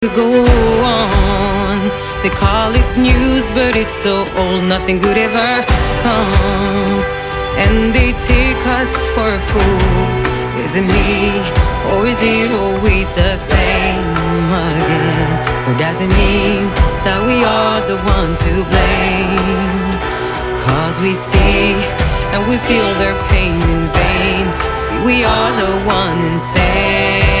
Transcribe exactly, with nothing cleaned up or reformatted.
Go on. They call it news, but it's so old, nothing good ever comes. And they take us for a fool. Is it me, or is it always the same again? Or does it mean that we are the one to blame? Cause we see and we feel their pain in vain. We are the one insane.